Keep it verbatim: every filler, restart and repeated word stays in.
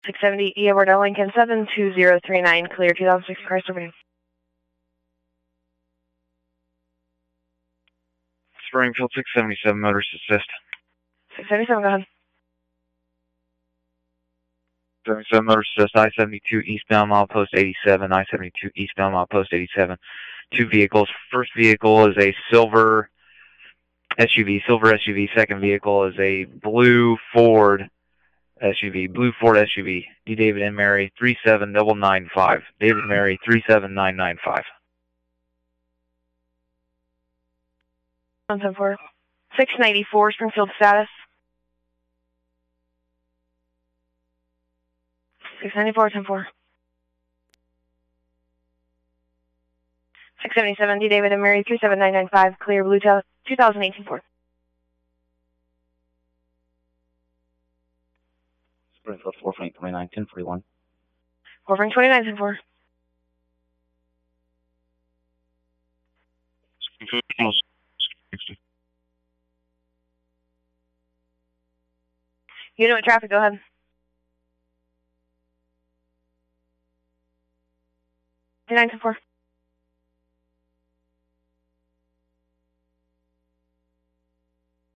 six seventy E aboard Lincoln seven two zero three nine, clear two thousand six Chrysler Van. Springfield six seventy-seven, motorist assist. six seventy-seven, go ahead. seventy-seven, motorist assist, I seventy-two eastbound milepost eighty-seven, I seventy-two eastbound milepost eighty-seven. Two vehicles. First vehicle is a silver S U V, silver S U V. Second vehicle is a blue Ford S U V, blue Ford S U V. D. David and Mary, three seven nine nine five. David Mary, three seven nine nine five. one seven four. six ninety-four, Springfield status. six ninety-four, ten four. six seventy-seven, D. David and Mary, three seven nine nine five, clear blue two thousand eighteen Ford. Springfield four Frank twenty-nine, ten forty-one. four Frank twenty-nine, ten four. Unit with traffic, go ahead. nine ten four.